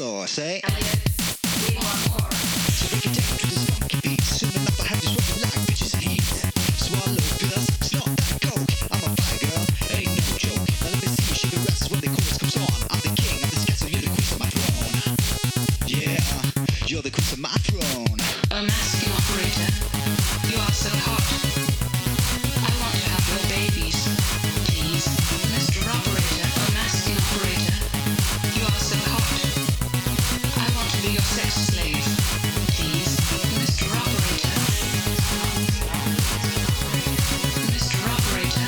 floor. Say, Elliot, we want more. so break it down to this funky beat. Soon enough I have you sweating like bitches in heat. Swallow pills, snort that coke. I'm a fire girl, ain't no joke. Now let me see you shake your ass when the chorus comes on. I'm the king of this castle, you're the queen of my throne. Yeah, you're the queen of my throne. A masking operator, you are so hot. I want to have your babies. Please, Mr. Operator, a masking operator, you are so hot. I want to be your sex slave. Please, Mr. Operator. Mr. Operator.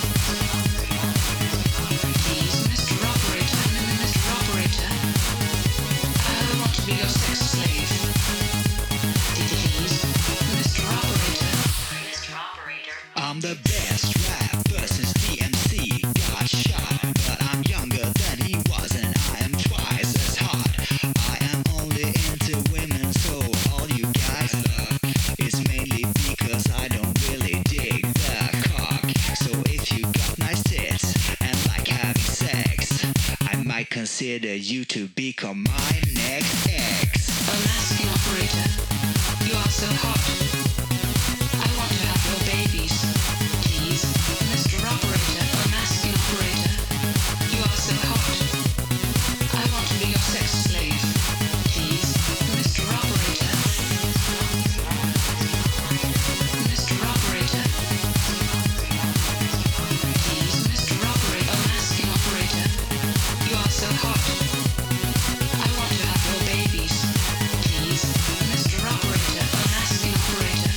Please, Mr. Operator, Mr. Operator. I want to be your sex slave. Please, Mr. Operator. Mr. Operator. I'm the best rapper since DMC got shot, but I'm younger than he was and I am twice as hot. I am only into women, so all you guys look is mainly because I don't really dig the cock. So if you got nice tits and like having sex, I might consider you to become my next ex. A masking operator, you are so hot. I want to have your babies. Please, Mr. Operator, a masking operator, you are so hot. I want to be your sex slave. Please, Mr. Operator. Mr. Operator. Please, Mr. Operator, a masking operator, you are so hot. I want to have your babies. Please, Mr. Operator, a masking operator,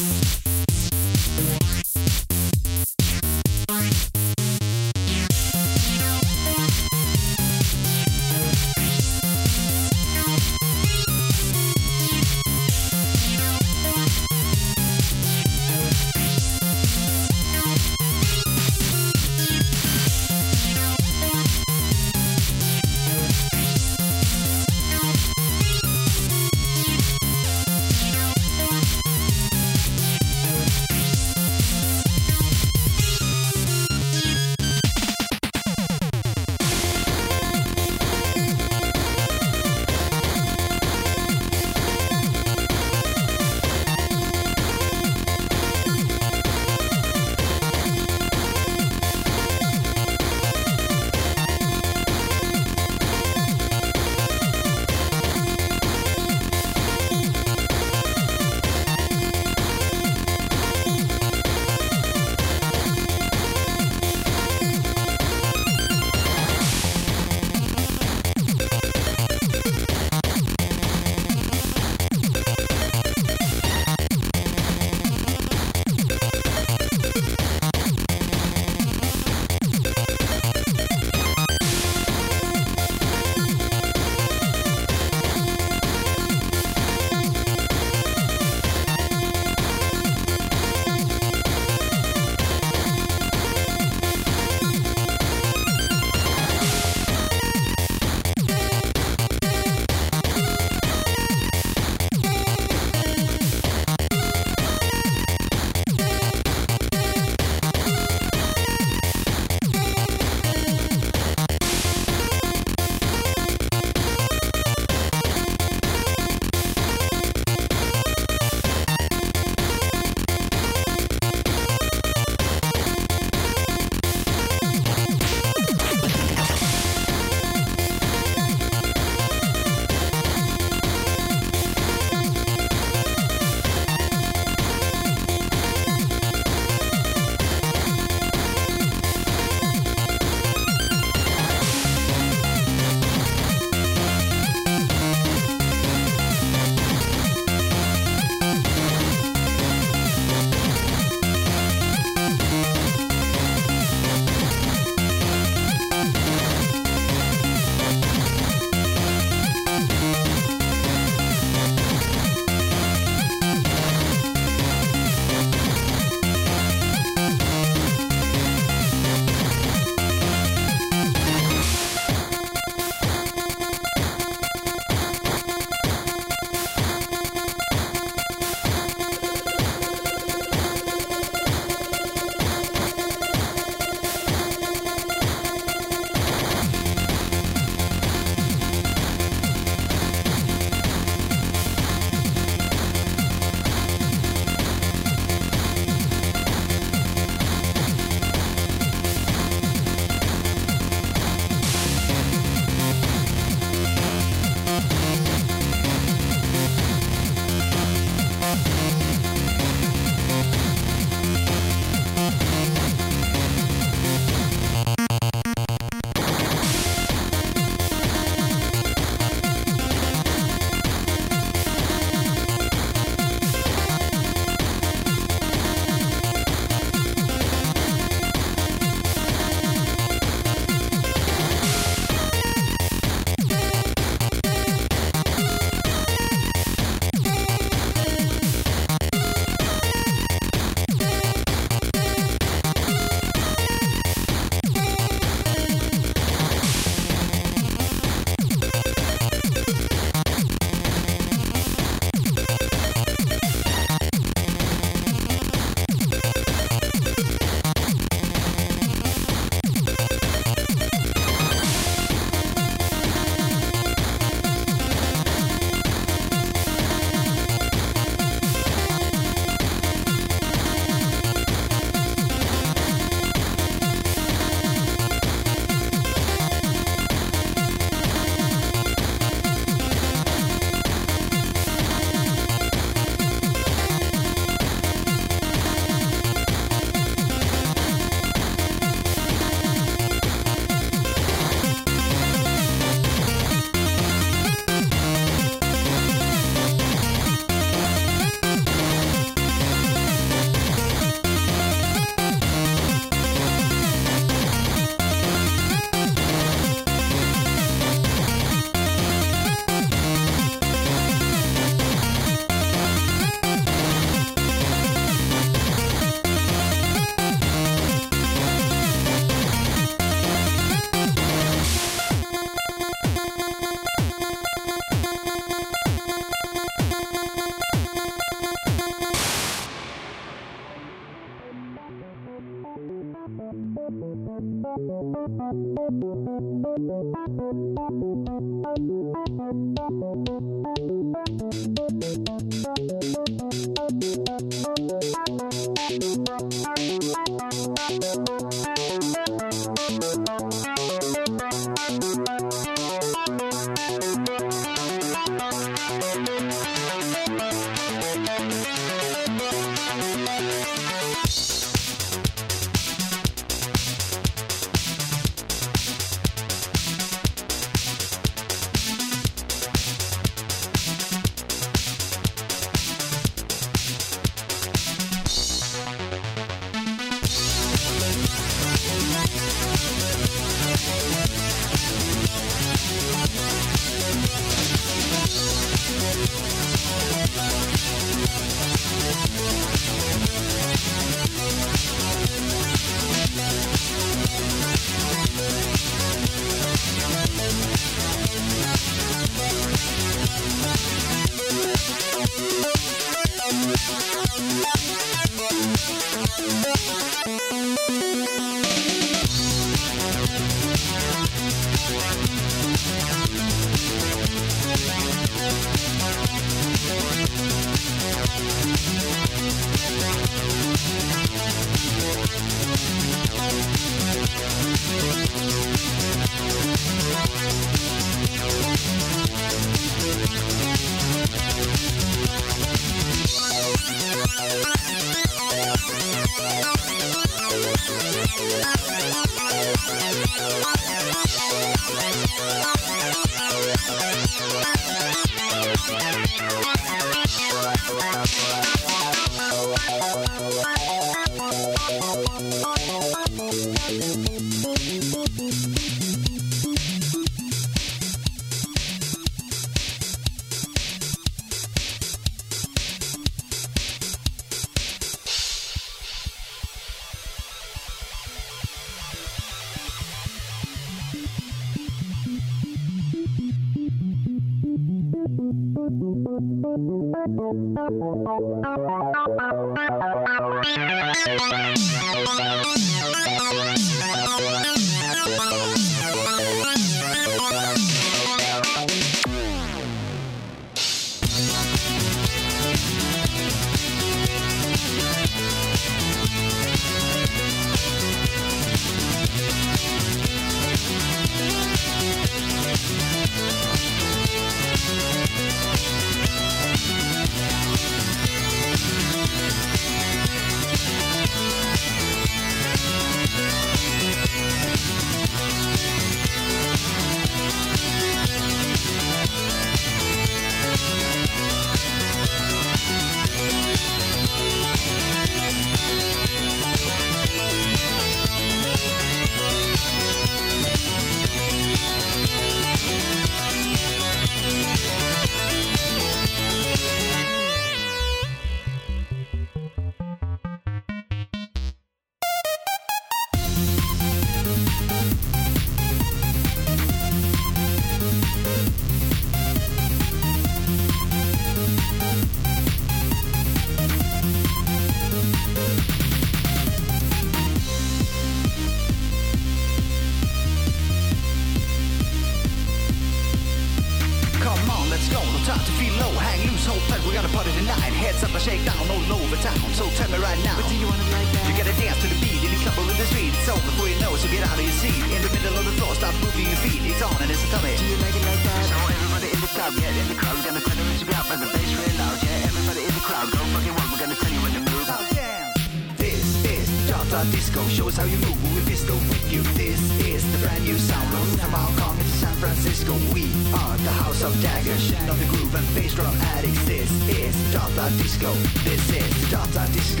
Disco shows how you move with Disco with you. This is the brand new sound from Hong Kong to San Francisco. We are the house of daggers, of the groove and bass drum addicts. This is Data Disco. This is Data Disco.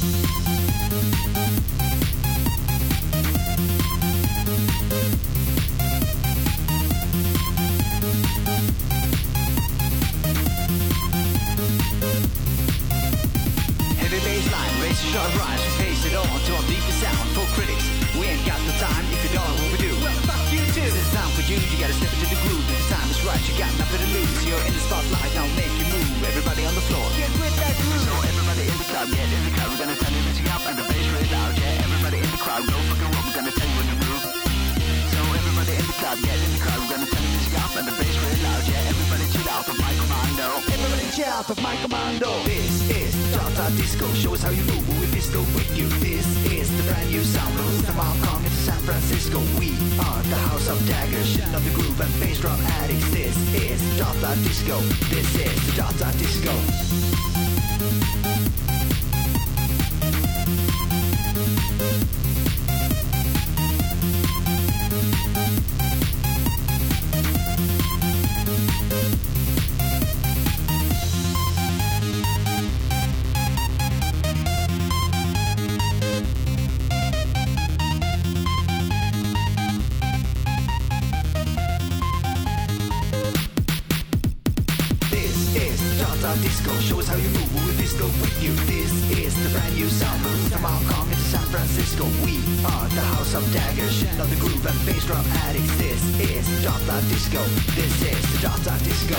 Short rhymes, we face it on to our deepest sound. For critics, we ain't got the time. If you don't know what we do, well, fuck you too. It's time for you, you gotta step into the groove. If the time is right, you got nothing to lose. You're in the spotlight, now make you move. Everybody on the floor, get with that groove. So everybody in the club, get in the club. We're gonna turn the music up and the bass really loud. Yeah, everybody in the crowd, go fucking roll. We're gonna Everybody shout of my commando. This is Data Disco. Show us how you move with disco with you. This is the brand new sound. From Hong Kong into San Francisco. We are the house of daggers. Shit of the groove and bass drum addicts. This is Data Disco. This is Data Disco. Disco, show us how you move with disco with you. This is the brand new sound. From Hong Kong into San Francisco. We are the house of daggers. Shit of the groove and bass drum addicts. This is Data Disco. This is Data Disco.